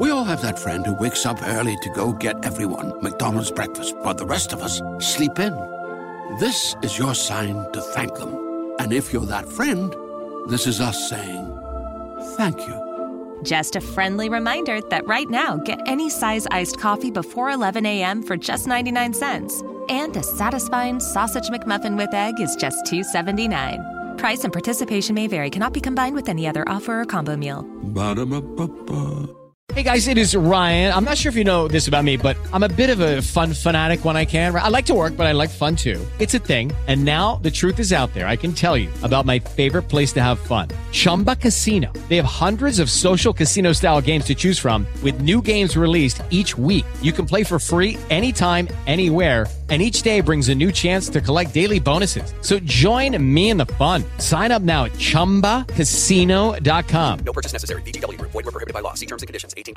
We all have that friend who wakes up early to go get everyone McDonald's breakfast, while the rest of us sleep in. This is your sign to thank them. And if you're that friend, this is us saying thank you. Just a friendly reminder that right now, get any size iced coffee before 11 a.m. for just 99 cents. And a satisfying sausage McMuffin with egg is just $2.79. Price and participation may vary. Cannot be combined with any other offer or combo meal. Ba-da-ba-ba-ba. Hey guys, it is Ryan. I'm not sure if you know this about me, but I'm a bit of a fun fanatic when I can. I like to work, but I like fun too. It's a thing. And now the truth is out there. I can tell you about my favorite place to have fun. Chumba Casino. They have hundreds of social casino style games to choose from with new games released each week. You can play for free anytime, anywhere. And each day brings a new chance to collect daily bonuses. So join me in the fun. Sign up now at ChumbaCasino.com. No purchase necessary. VGW Group. Void where prohibited by law. See terms and conditions. 18+.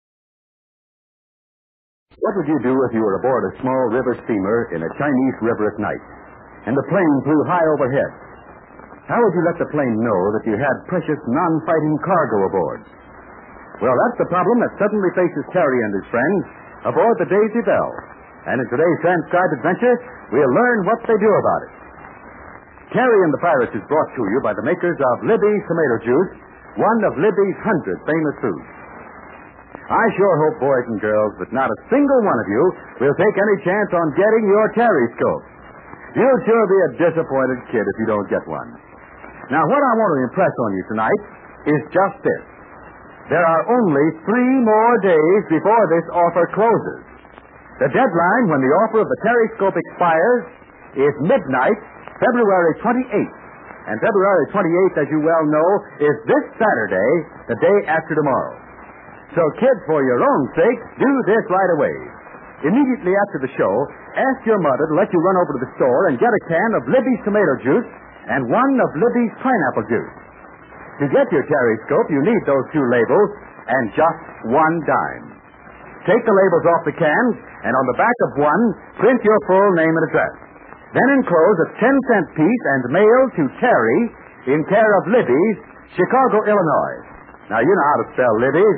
What would you do if you were aboard a small river steamer in a Chinese river at night, and the plane flew high overhead? How would you let the plane know that you had precious non-fighting cargo aboard? Well, that's the problem that suddenly faces Terry and his friends aboard the Daisy Belle. And in today's transcribed adventure, we'll learn what they do about it. Terry and the Pirates is brought to you by the makers of Libby's Tomato Juice, one of Libby's 100 famous foods. I sure hope, boys and girls, that not a single one of you will take any chance on getting your Terry-scope. You'll sure be a disappointed kid if you don't get one. Now, what I want to impress on you tonight is just this. There are only 3 more days before this offer closes. The deadline when the offer of the Terry-scope expires is midnight, February 28th. And February 28th, as you well know, is this Saturday, the day after tomorrow. So, kids, for your own sake, do this right away. Immediately after the show, ask your mother to let you run over to the store and get a can of Libby's tomato juice and one of Libby's pineapple juice. To get your Terry-scope, you need those 2 labels and just 1 dime. Take the labels off the cans, and on the back of one, print your full name and address. Then enclose a 10-cent piece and mail to Terry in care of Libby's, Chicago, Illinois. Now, you know how to spell Libby's,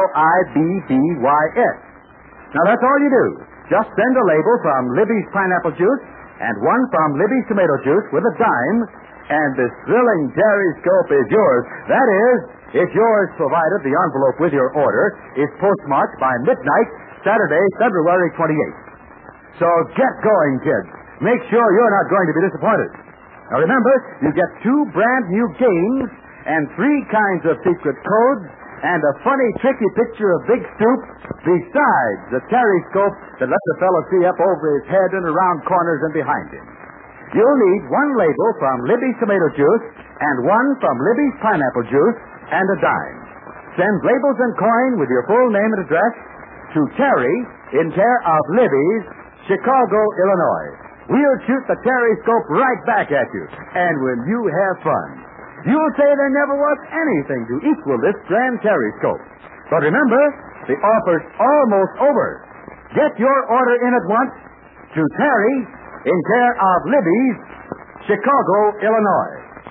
L-I-B-B-Y-S. Now, that's all you do. Just send a label from Libby's pineapple juice and one from Libby's tomato juice with a dime, and this thrilling Terry-scope is yours. That is, it's yours provided the envelope with your order is postmarked by midnight, Saturday, February 28th. So get going, kids. Make sure you're not going to be disappointed. Now, remember, you get 2 brand new games and 3 kinds of secret codes and a funny, tricky picture of Big Stoop, besides the Terry-scope that lets the fellow see up over his head and around corners and behind him. You'll need 1 label from Libby's tomato juice and 1 from Libby's pineapple juice and a dime. Send labels and coin with your full name and address to Terry in care of Libby's, Chicago, Illinois. We'll shoot the Terry-scope right back at you. And when you have fun, you'll say there never was anything to equal this grand Terry-scope. But remember, the offer's almost over. Get your order in at once to Terry in care of Libby's, Chicago, Illinois.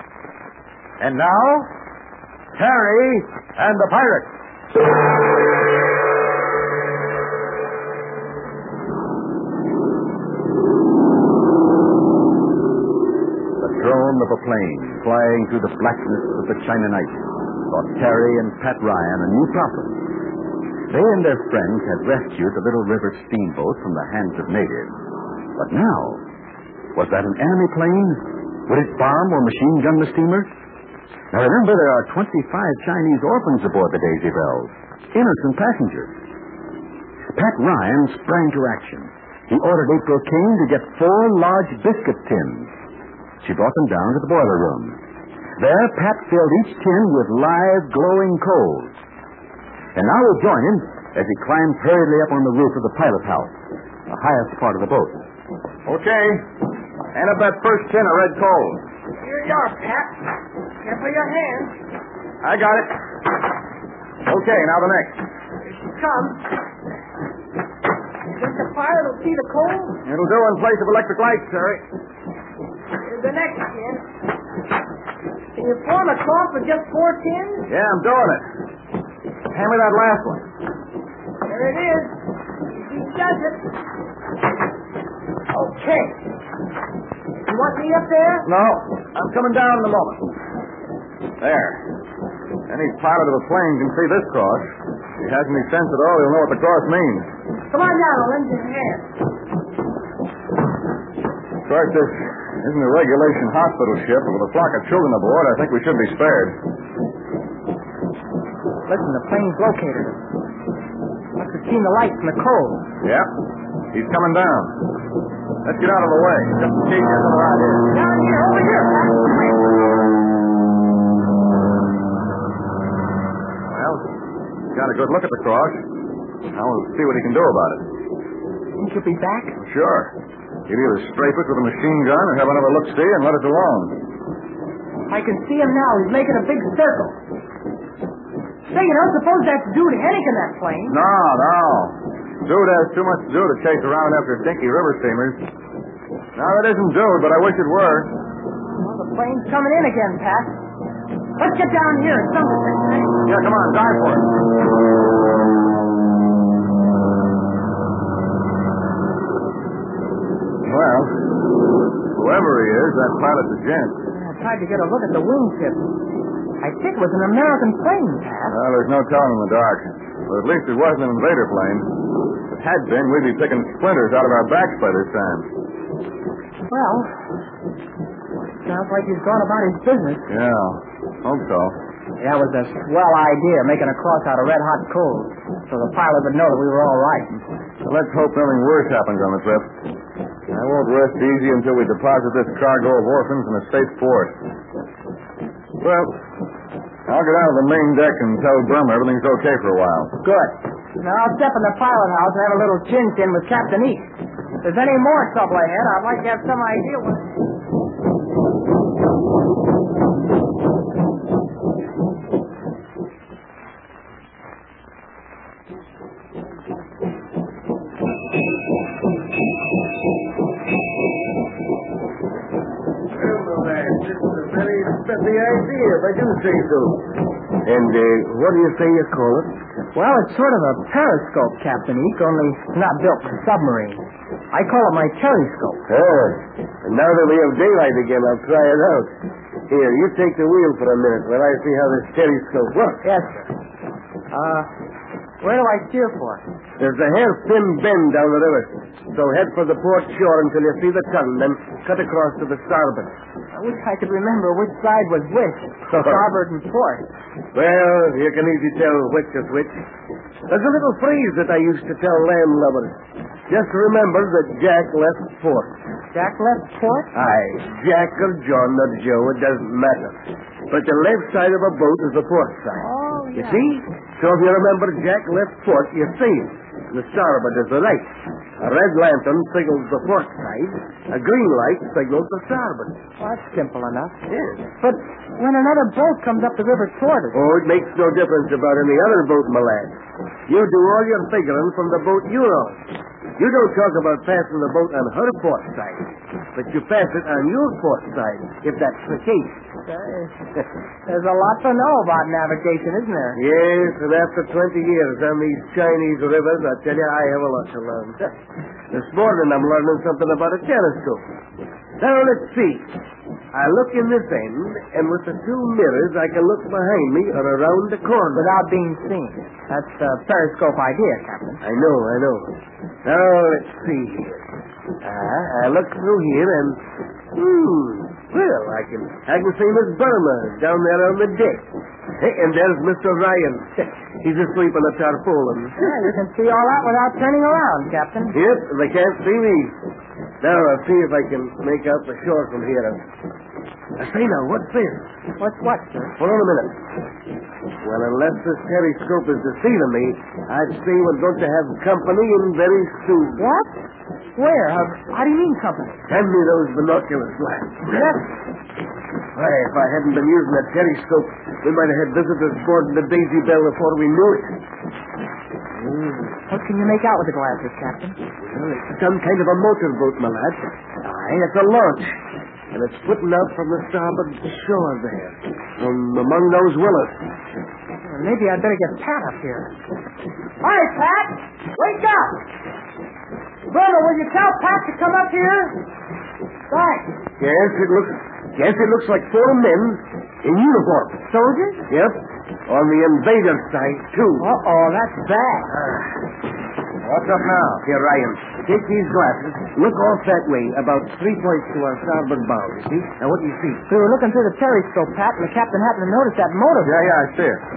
And now, Terry and the Pirates. The drone of a plane flying through the blackness of the China night brought Terry and Pat Ryan a new problem. They and their friends had rescued the little river steamboat from the hands of natives. But now, was that an enemy plane? Would it bomb or machine gun the steamer? Now remember, there are 25 Chinese orphans aboard the Daisy Belle, innocent passengers. Pat Ryan sprang to action. He ordered April King to get 4 large biscuit tins. She brought them down to the boiler room. There, Pat filled each tin with live, glowing coals. And now we'll join him as he climbs hurriedly up on the roof of the pilot house, the highest part of the boat. Okay. Hand up that first tin of red coals. Here you are, Pat. Careful your hands. I got it. Okay, now the next. Here she comes. You think the fire will see the coal? It'll do in place of electric lights, Terry. Here's the next tin. Can you form a cloth with just 4 tins? Yeah, I'm doing it. Hand me that last one. There it is. He does it. Okay. You want me up there? No, I'm coming down in a moment. There. Any pilot of a plane can see this cross. If he has any sense at all, he'll know what the cross means. Come on down. I'll lend you a hand. Of course, this isn't a regulation hospital ship, but with a flock of children aboard, I think we should be spared. Listen, the plane's located. Must have seen the light from the coal. Yep. He's coming down. Let's get out of the way, just in case there's another out here. Down here, over here. Well, got a good look at the cross. Now we'll see what he can do about it. Think you'll be back? Sure. He'll either strafe it with a machine gun or have another look-see and let us alone. I can see him now. He's making a big circle. Say, you don't suppose that's Dude Hennig in that plane? No. Dude has too much to do to chase around after dinky river steamers. No, that isn't Dude, but I wish it were. Well, the plane's coming in again, Pat. Let's get down here and dump this thing. Yeah, come on, dive for it. Well, whoever he is, that pilot's a gent. I tried to get a look at the wingtip. I think it was an American plane, Pat. Well, there's no telling in the dark. But at least it wasn't an invader plane. If it had been, we'd be picking splinters out of our backs by this time. Well, sounds like he's gone about his business. Yeah, hope so. That was a swell idea, making a cross out of red-hot coal, so the pilot would know that we were all right. Well, let's hope nothing worse happens on the trip. I won't rest easy until we deposit this cargo of orphans in a safe port. Well, I'll get out of the main deck and tell Burma everything's okay for a while. Good. Now I'll step in the pilot house and have a little chin-chin with Captain East. If there's any more trouble ahead, I'd like to have some idea what... The idea, if I do say so. And what do you say you call it? Well, it's sort of a periscope, Captain Eek, only not built for submarines. I call it my telescope. Oh, and now that we have daylight again, I'll try it out. Here, you take the wheel for a minute while I see how this telescope works. Yes, sir. Where do I steer for? There's a hairpin bend down the river. So head for the port shore until you see the tongue, then cut across to the starboard. I wish I could remember which side was which, starboard and port. Well, you can easily tell which is which. There's a little phrase that I used to tell landlubbers. Just remember that Jack left port. Jack left port? Aye, Jack or John or Joe, it doesn't matter. But the left side of a boat is the port side. Oh, yeah. You see? So if you remember Jack left port, you see it. The starboard is the right. A red lantern signals the port side. A green light signals the starboard. Well, that's simple enough. Yes. But when another boat comes up the river toward us... Oh, it makes no difference about any other boat, my lad. You do all your figuring from the boat you're on. You don't talk about passing the boat on her port side, but you pass it on your port side, if that's the case. There's a lot to know about navigation, isn't there? Yes, and after 20 years on these Chinese rivers, I tell you, I have a lot to learn. This morning I'm learning something about a telescope. Now, let's see. I look in this end, and with the two mirrors, I can look behind me or around the corner. Without being seen. That's the periscope idea, Captain. I know. Now, let's see here. I look through here, and... well, I can see Miss Burma down there on the deck. Hey, and there's Mr. Ryan. He's asleep on the tarpaulin. Yeah, you can see all that without turning around, Captain. Yep, they can't see me. Now, I'll see if I can make out the shore from here. Say now, what's this? What's what, sir? Hold on a minute. Well, unless this telescope is deceiving me, I'd say we're going to have company in very soon. What? Where? How do you mean company? Hand me those binoculars, lad. Yes. Why, if I hadn't been using that telescope, we might have had visitors boarding the Daisy Bell before we knew it. What can you make out with the glasses, Captain? Well, it's some kind of a motorboat, my lad. Aye, it's a launch. And it's putting out from the starboard shore there, from among those willows. Maybe I'd better get Pat up here. Hi, Pat! Wake up! Bruno, will you tell Pat to come up here? Thanks. Yes, it looks like 4 men in uniform. Soldiers? Yep. On the invader side, too. Uh-oh, that's bad. What's up now? Here, Ryan. Take these glasses. Look off that way, about 3 points to our starboard bow, you see? Now, what do you see? We were looking through the periscope, Pat, and the captain happened to notice that motor. Yeah, I see it.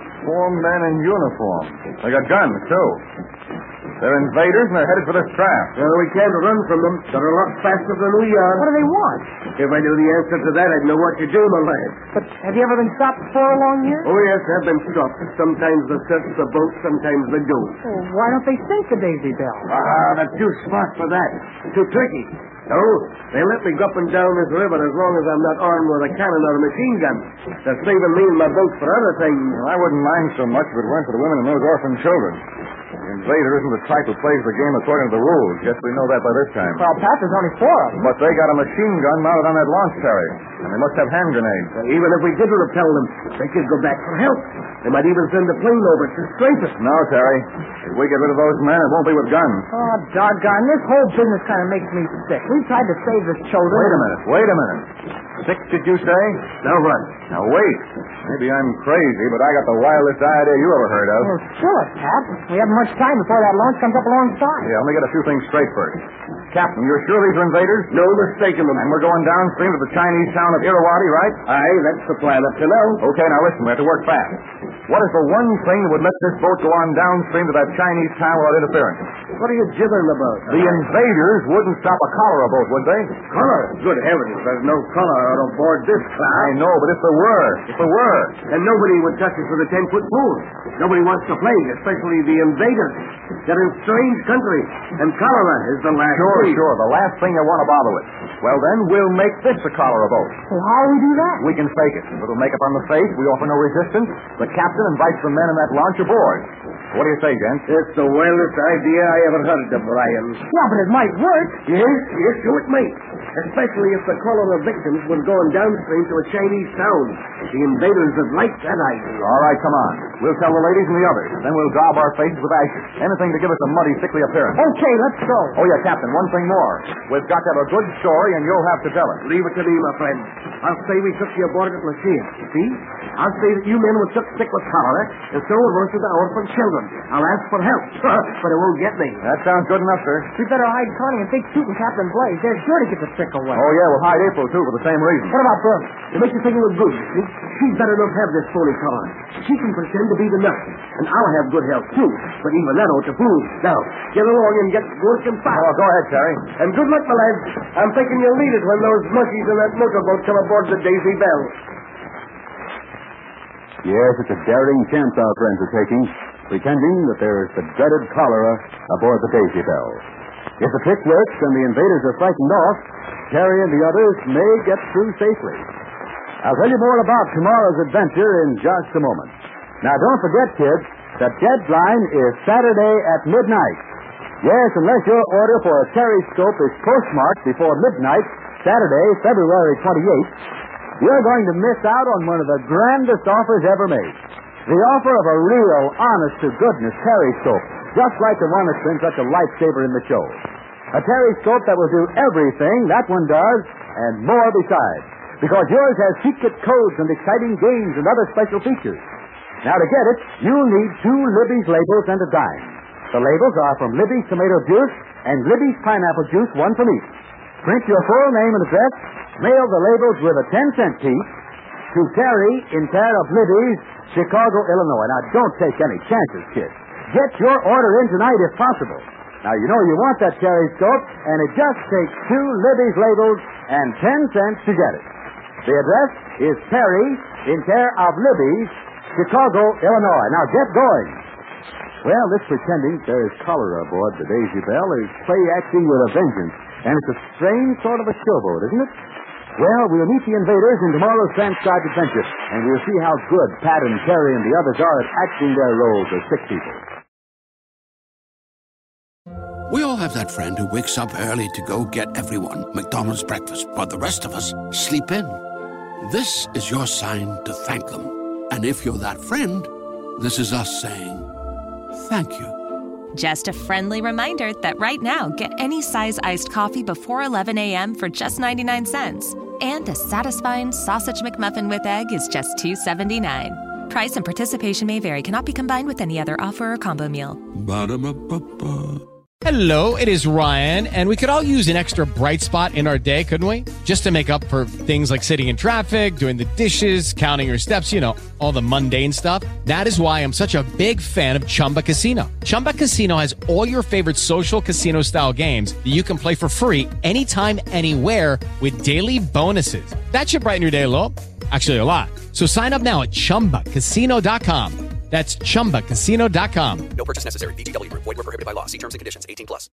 4 men in uniform. They got guns, too. They're invaders, and they're headed for this craft. Well, we can't run from them. They're a lot faster than we are. What do they want? If I knew the answer to that, I'd know what to do, my lad. But have you ever been stopped before along here? Oh, yes, I've been stopped. Sometimes they search the boat, sometimes they don't. Well, why don't they sink the Daisy Belle? They're too smart for that. Too tricky. No, they let me go up and down this river as long as I'm not armed with a cannon or a machine gun. They're saving me and my boat for other things. Well, I wouldn't mind so much if it weren't for the women and those orphan children. The invader isn't the type who plays the game according to the rules. Guess we know that by this time. Well, Pat, there's only 4 of them. But they got a machine gun mounted on that launch carrier, and they must have hand grenades. Even if we did repel them, they could go back for help. They might even send a plane over to strafe us. No, Terry. If we get rid of those men, it won't be with guns. Oh, doggone. This whole business kind of makes me sick. We tried to save the children. Wait a minute. 6, did you say? Now what? Now, wait. Maybe I'm crazy, but I got the wildest idea you ever heard of. Well, sure, Pat. We haven't much time before that launch comes up alongside. Yeah, let me get a few things straight first. Captain, you're sure these are invaders? No mistaking them. And we're going downstream to the Chinese town of Irrawaddy, right? Aye, that's the plan up to now. Okay, now listen, we have to work fast. What is the one thing that would let this boat go on downstream to that Chinese town without interference? What are you gibbering about? The invaders wouldn't stop a cholera boat, would they? Color? Good heavens, there's no color out aboard this craft. I know, but if there were. And nobody would touch us with a 10-foot pole. Nobody wants to play, especially the invaders. They're in strange country, and cholera is the last thing. Sure, the last thing you want to bother with. Well, then, we'll make this a cholera boat. Well, how do we do that? We can fake it. A little makeup on the face, we offer no resistance. The captain invites the men in that launch aboard. What do you say, gents? It's the wildest idea I ever heard of, Brian. Yeah, but it might work. Yes, so it might. Especially if the cholera victims were going downstream to a Chinese town. The invaders would like that idea. All right, come on. We'll tell the ladies and the others. Then we'll daub our faces with ashes. Anything to give us a muddy, sickly appearance. Okay, let's go. Oh, yeah, Captain, one thing more. We've got to have a good story, and you'll have to tell it. Leave it to me, my friend. I'll say we took you aboard at Lucia. See? I'll say that you men were took sick with cholera, and so were most of the orphan children. I'll ask for help, but it won't get me. That sounds good enough, sir. We better hide Connie and take Toot and Captain Blaze. They're sure to get the sick away. Oh, yeah, we'll hide April, too, for the same reason. What about Brooke? To make you think you look good, you see? She's better not have this phony cholera. She can pretend to be the nurse, and I'll have good health, too. But even that ought to prove. Now, get along and get working fast. Oh, go ahead, Terry. And good luck, my lads. I'm thinking you'll need it when those monkeys in that motorboat come aboard the Daisy Belle. Yes, it's a daring chance our friends are taking, pretending that there's the dreaded cholera aboard the Daisy Belle. If the trick works and the invaders are frightened off, Terry and the others may get through safely. I'll tell you more about tomorrow's adventure in just a moment. Now, don't forget, kids, the deadline is Saturday at midnight. Yes, unless your order for a Terryscope is postmarked before midnight, Saturday, February 28th, you're going to miss out on one of the grandest offers ever made. The offer of a real, honest-to-goodness Terryscope, just like the one that's been such a lifesaver in the show. A Terryscope that will do everything that one does, and more besides. Because yours has secret codes and exciting games and other special features. Now, to get it, you'll need 2 Libby's labels and a dime. The labels are from Libby's tomato juice and Libby's pineapple juice, one from each. Print your full name and address. Mail the labels with a 10-cent piece to Terry in care of Libby's, Chicago, Illinois. Now, don't take any chances, kids. Get your order in tonight if possible. Now, you know you want that Terryscope, and it just takes 2 Libby's labels and 10 cents to get it. The address is Terry in care of Libby's, Chicago, Illinois. Now, get going. Well, this pretending there's cholera aboard the Daisy Belle is play acting with a vengeance, and it's a strange sort of a showboat, isn't it? Well, we'll meet the invaders in tomorrow's transcribed adventure, and we'll see how good Pat and Terry and the others are at acting their roles as sick people. We all have that friend who wakes up early to go get everyone McDonald's breakfast, but the rest of us sleep in. This is your sign to thank them. And if you're that friend, this is us saying thank you. Just a friendly reminder that right now, get any size iced coffee before 11 a.m. for just 99 cents. And a satisfying sausage McMuffin with egg is just $2.79. Price and participation may vary. Cannot be combined with any other offer or combo meal. Ba-da-ba-ba-ba. Hello, it is Ryan, and we could all use an extra bright spot in our day, couldn't we? Just to make up for things like sitting in traffic, doing the dishes, counting your steps, you know, all the mundane stuff. That is why I'm such a big fan of Chumba Casino. Chumba Casino has all your favorite social casino-style games that you can play for free anytime, anywhere with daily bonuses. That should brighten your day a little. Actually, a lot. So sign up now at ChumbaCasino.com. That's ChumbaCasino.com. No purchase necessary. VGW Group. Void where prohibited by law. See terms and conditions. 18+.